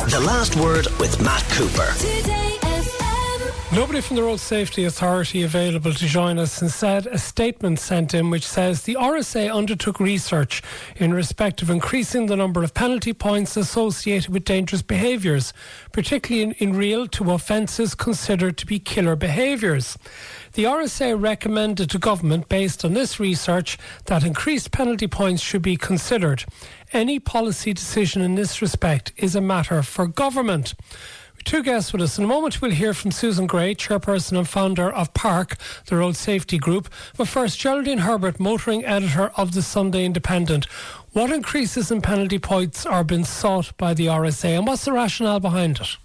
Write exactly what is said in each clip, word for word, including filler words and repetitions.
The Last Word with Matt Cooper. Nobody from the Road Safety Authority available to join us. Instead, a statement sent in which says the R S A undertook research in respect of increasing the number of penalty points associated with dangerous behaviours, particularly in, in real to offences considered to be killer behaviours. The R S A recommended to government, based on this research, that increased penalty points should be considered. Any policy decision in this respect is a matter for government. Two guests with us. In a moment we'll hear from Susan Gray, chairperson and founder of PARC, the road safety group. But first, Geraldine Herbert, motoring editor of the Sunday Independent. What increases in penalty points are being sought by the R S A, and what's the rationale behind it?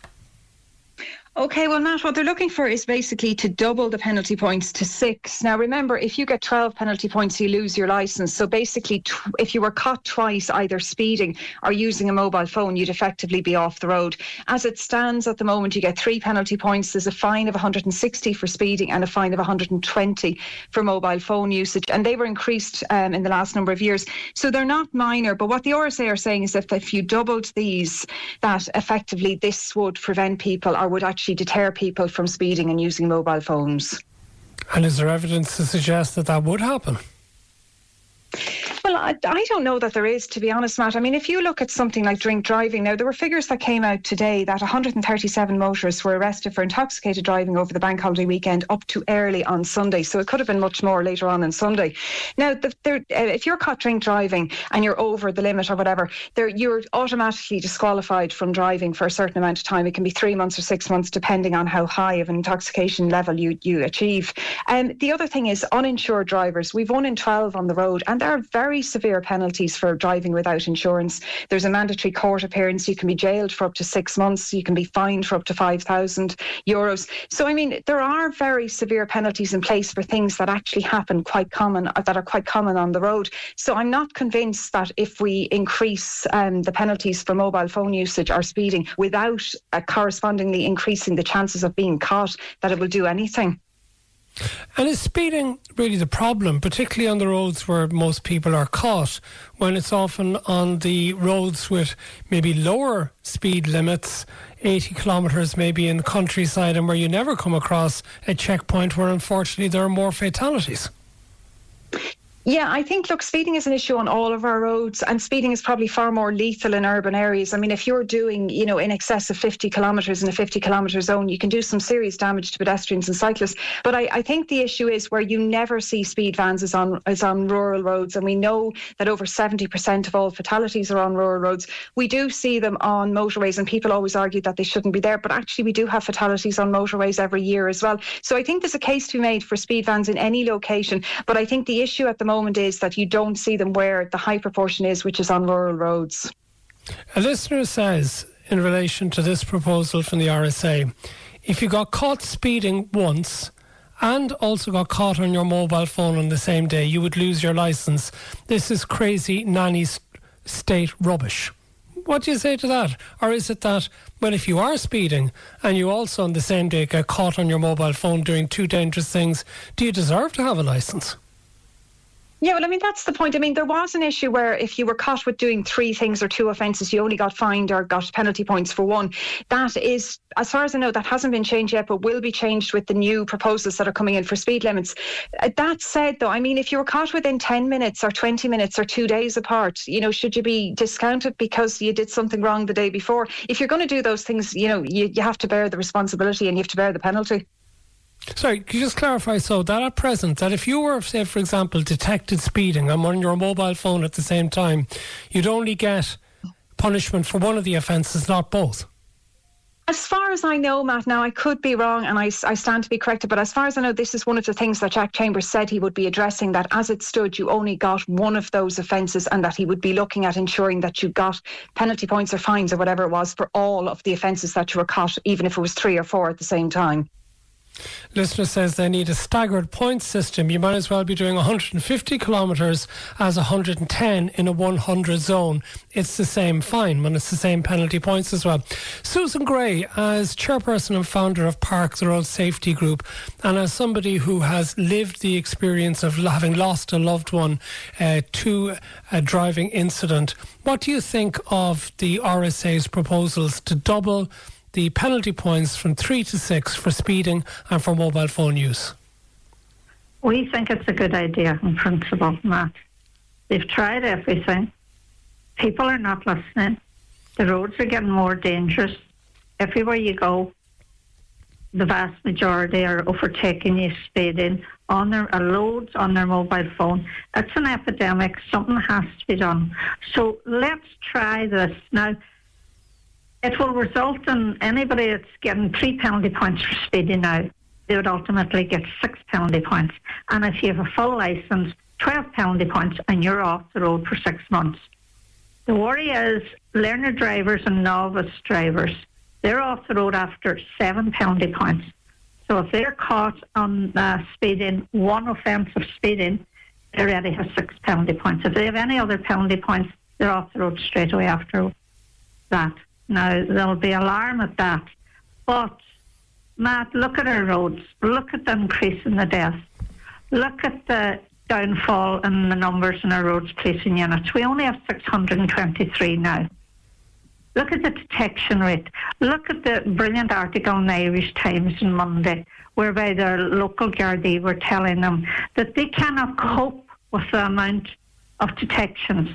OK, well, Matt, what they're looking for is basically to double the penalty points to six. Now, remember, if you get twelve penalty points, you lose your licence. So basically, tw- if you were caught twice, either speeding or using a mobile phone, you'd effectively be off the road. As it stands at the moment, you get three penalty points. There's a fine of one hundred sixty for speeding and a fine of one hundred twenty for mobile phone usage. And they were increased um, in the last number of years. So they're not minor. But what the R S A are saying is that if you doubled these, that effectively this would prevent people or would actually deter people from speeding and using mobile phones. And is there evidence to suggest that that would happen? Well, I, I don't know that there is, to be honest, Matt. I mean, if you look at something like drink driving, now there were figures that came out today that one hundred thirty-seven motorists were arrested for intoxicated driving over the bank holiday weekend up to early on Sunday. So it could have been much more later on on Sunday. Now, the, there, uh, if you're caught drink driving and you're over the limit or whatever, there, you're automatically disqualified from driving for a certain amount of time. It can be three months or six months, depending on how high of an intoxication level you, you achieve. Um, the other thing is uninsured drivers. We've one in twelve on the road, and there are very Very severe penalties for driving without insurance. There's a mandatory court appearance. You can be jailed for up to six months. You can be fined for up to five thousand euros. So, I mean, there are very severe penalties in place for things that actually happen quite common, that are quite common on the road. So I'm not convinced that if we increase um, the penalties for mobile phone usage or speeding without uh, correspondingly increasing the chances of being caught, that it will do anything. And is speeding really the problem, particularly on the roads where most people are caught, when it's often on the roads with maybe lower speed limits, eighty kilometres maybe in the countryside, and where you never come across a checkpoint where unfortunately there are more fatalities? Yeah, I think, look, speeding is an issue on all of our roads, and speeding is probably far more lethal in urban areas. I mean, if you're doing, you know, in excess of fifty kilometres in a fifty kilometre zone, you can do some serious damage to pedestrians and cyclists. But I, I think the issue is where you never see speed vans is on, is on rural roads. And we know that over seventy percent of all fatalities are on rural roads. We do see them on motorways, and people always argue that they shouldn't be there. But actually, we do have fatalities on motorways every year as well. So I think there's a case to be made for speed vans in any location. But I think the issue at the moment is that you don't see them where the high proportion is, which is on rural roads. A listener says, in relation to this proposal from the R S A, if you got caught speeding once and also got caught on your mobile phone on the same day, you would lose your licence. This is crazy nanny state rubbish. What do you say to that? Or is it that, well, if you are speeding and you also on the same day get caught on your mobile phone doing two dangerous things, do you deserve to have a licence? Yeah, well, I mean, that's the point. I mean, there was an issue where if you were caught with doing three things or two offences, you only got fined or got penalty points for one. That is, as far as I know, that hasn't been changed yet, but will be changed with the new proposals that are coming in for speed limits. Uh, that said, though, I mean, if you were caught within ten minutes or twenty minutes or two days apart, you know, should you be discounted because you did something wrong the day before? If you're going to do those things, you know, you, you have to bear the responsibility and you have to bear the penalty. Sorry, could you just clarify, so that at present, that if you were, say, for example, detected speeding and on your mobile phone at the same time, you'd only get punishment for one of the offences, not both? As far as I know, Matt, now I could be wrong and I, I stand to be corrected, but as far as I know, this is one of the things that Jack Chambers said he would be addressing, that as it stood, you only got one of those offences and that he would be looking at ensuring that you got penalty points or fines or whatever it was for all of the offences that you were caught, even if it was three or four at the same time. Listener says they need a staggered point system. You might as well be doing one hundred fifty kilometres as one hundred ten in a one hundred zone. It's the same fine when it's the same penalty points as well. Susan Gray, as chairperson and founder of Park the Road Safety Group, and as somebody who has lived the experience of having lost a loved one uh, to a driving incident, what do you think of the R S A's proposals to double the penalty points from three to six for speeding and for mobile phone use? We think it's a good idea in principle, Matt. They've tried everything. People are not listening. The roads are getting more dangerous. Everywhere you go, the vast majority are overtaking you, speeding, on their uh, loads on their mobile phone. It's an epidemic. Something has to be done. So let's try this. Now, it will result in anybody that's getting three penalty points for speeding now, they would ultimately get six penalty points. And if you have a full licence, twelve penalty points, and you're off the road for six months. The worry is learner drivers and novice drivers, they're off the road after seven penalty points. So if they're caught on uh, speeding, one offence of speeding, they already have six penalty points. If they have any other penalty points, they're off the road straight away after that. Now, there'll be alarm at that. But, Matt, look at our roads. Look at the increase in the deaths. Look at the downfall in the numbers in our roads policing units. We only have six hundred twenty-three now. Look at the detection rate. Look at the brilliant article in the Irish Times on Monday, whereby their local Gardaí were telling them that they cannot cope with the amount of detections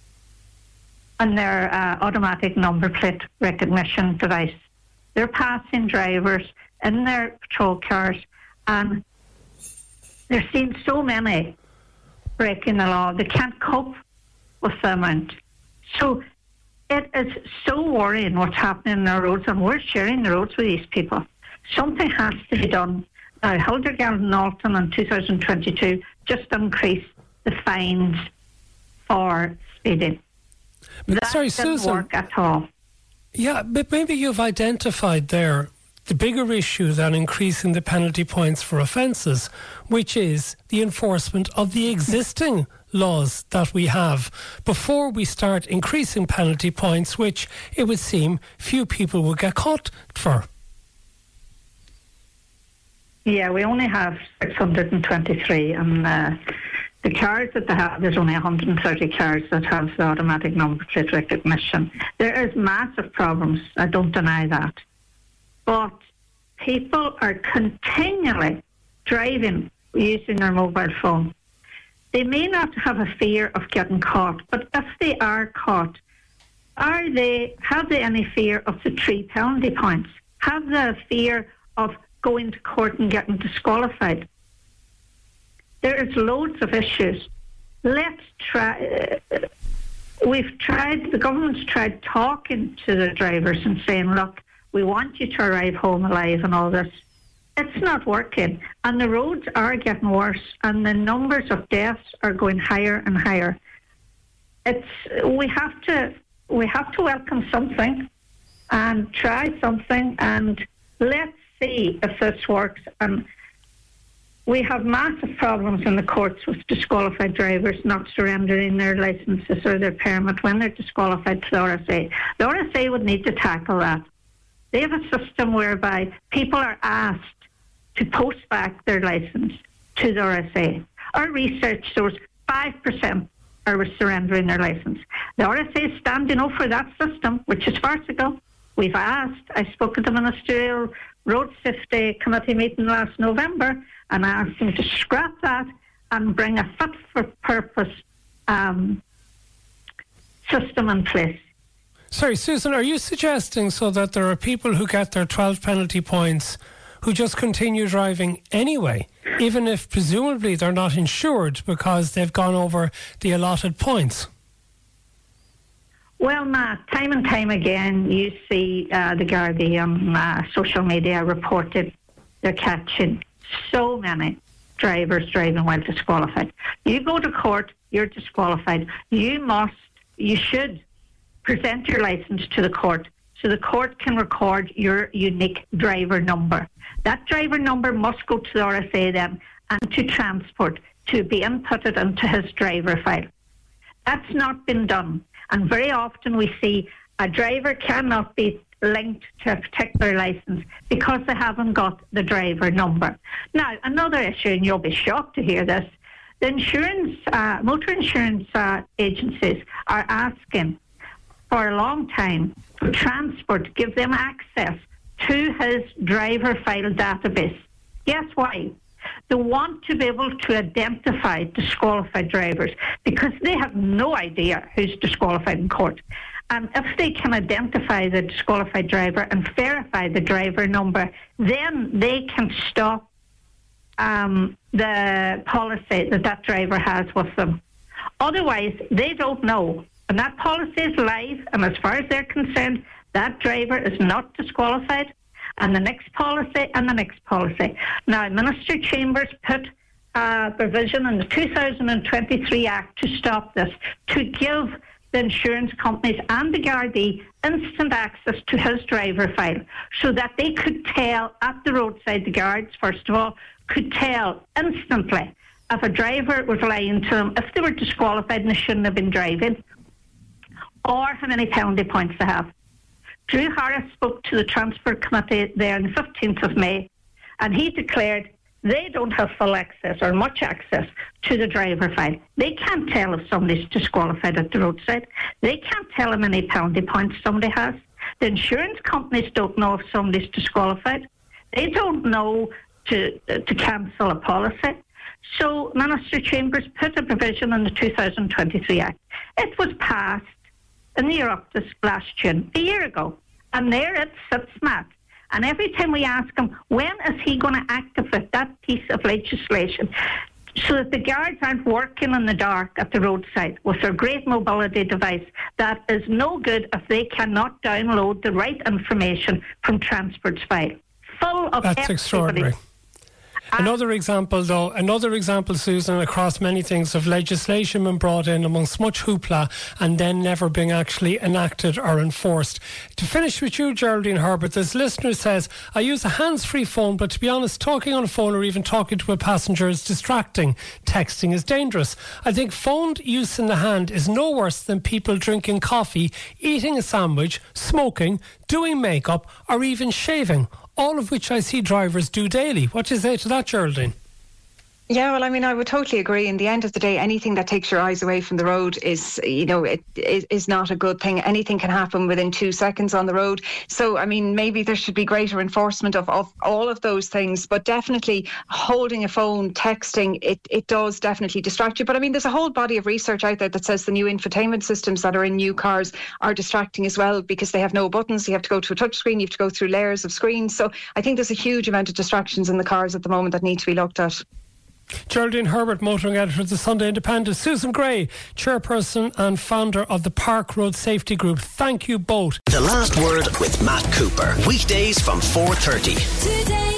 on their uh, automatic number plate recognition device. They're passing drivers in their patrol cars, and they're seeing so many breaking the law. They can't cope with the amount. So it is so worrying what's happening in our roads, and we're sharing the roads with these people. Something has to be done. Now, Hildegarde and Alton in two thousand twenty-two just increased the fines for speeding. That Sorry, didn't Susan. work at all. Yeah, but maybe you've identified there the bigger issue than increasing the penalty points for offences, which is the enforcement of the existing laws that we have before we start increasing penalty points, which it would seem few people will get caught for. Yeah, we only have six hundred twenty-three, and uh, the cars that they have, there's only one hundred thirty cars that have the automatic number plate recognition. There is massive problems, I don't deny that. But people are continually driving using their mobile phone. They may not have a fear of getting caught, but if they are caught, are they have they any fear of the three penalty points? Have they a fear of going to court and getting disqualified? There is loads of issues. Let's try. Uh, we've tried. The government's tried talking to the drivers and saying, "Look, we want you to arrive home alive," and all this. It's not working, and the roads are getting worse, and the numbers of deaths are going higher and higher. It's we have to we have to welcome something, and try something, and let's see if this works. And we have massive problems in the courts with disqualified drivers not surrendering their licences or their permit when they're disqualified to the R S A. The R S A would need to tackle that. They have a system whereby people are asked to post back their licence to the R S A. Our research shows five percent are surrendering their licence. The R S A is standing up for that system, which is farcical. We've asked, I spoke at the Ministerial Road Safety Committee meeting last November, and I asked them to scrap that and bring a fit-for-purpose um, system in place. Sorry, Susan, are you suggesting so that there are people who get their twelve penalty points who just continue driving anyway, even if presumably they're not insured because they've gone over the allotted points? Well, Matt, time and time again, you see uh, the Gardaí on uh, social media reported they're catching so many drivers driving while disqualified. You go to court, you're disqualified. You must, you should present your licence to the court so the court can record your unique driver number. That driver number must go to the R S A then and to Transport to be inputted into his driver file. That's not been done, and very often we see a driver cannot be linked to a particular licence because they haven't got the driver number. Now, another issue, and you'll be shocked to hear this, the insurance, uh, motor insurance uh, agencies are asking for a long time for Transport to give them access to his driver file database. Guess why? They want to be able to identify disqualified drivers because they have no idea who's disqualified in court. And if they can identify the disqualified driver and verify the driver number, then they can stop um, the policy that that driver has with them. Otherwise, they don't know. And that policy is live, and as far as they're concerned, that driver is not disqualified. And the next policy, and the next policy. Now, Minister Chambers put a provision in the two thousand twenty-three Act to stop this, to give the insurance companies and the Gardaí instant access to his driver file so that they could tell at the roadside, the guards, first of all, could tell instantly if a driver was lying to them, if they were disqualified and they shouldn't have been driving, or how many penalty points they have. Drew Harris spoke to the Transport Committee there on the fifteenth of May, and he declared they don't have full access or much access to the driver file. They can't tell if somebody's disqualified at the roadside. They can't tell how many penalty points somebody has. The insurance companies don't know if somebody's disqualified. They don't know to uh, to cancel a policy. So Minister Chambers put a provision in the two thousand twenty-three Act. It was passed in the Oireachtas last June, a year ago. And there it sits, Matt. And every time we ask him, when is he going to activate that piece of legislation so that the guards aren't working in the dark at the roadside with their great mobility device that is no good if they cannot download the right information from Transport's file. Full of That's extraordinary. Another example, though, another example, Susan, across many things of legislation being brought in amongst much hoopla and then never being actually enacted or enforced. To finish with you, Geraldine Herbert, this listener says, I use a hands-free phone, but to be honest, talking on a phone or even talking to a passenger is distracting. Texting is dangerous. I think phone use in the hand is no worse than people drinking coffee, eating a sandwich, smoking, doing makeup, or even shaving. All of which I see drivers do daily. What do you say to that, Geraldine? Yeah, well, I mean, I would totally agree. In the end of the day, anything that takes your eyes away from the road is, you know, it is, is not a good thing. Anything can happen within two seconds on the road. So, I mean, maybe there should be greater enforcement of, of all of those things. But definitely holding a phone, texting, it, it does definitely distract you. But I mean, there's a whole body of research out there that says the new infotainment systems that are in new cars are distracting as well because they have no buttons. You have to go to a touchscreen. You have to go through layers of screens. So I think there's a huge amount of distractions in the cars at the moment that need to be looked at. Geraldine Herbert, motoring editor of the Sunday Independent. Susan Gray, chairperson and founder of the Park Road Safety Group. Thank you both. The Last Word with Matt Cooper. Weekdays from four thirty. Today.